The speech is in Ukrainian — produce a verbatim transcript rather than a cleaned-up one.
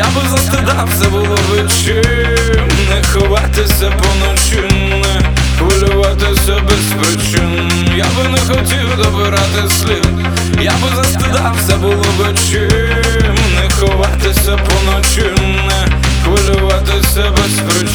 Я би застидався, було би чим не ховатися поночі, не хвилюватися без причин. Я би не хотів добирати слів, я би застидався, було би чим не ховатися поночі, не хвилюватися без причин.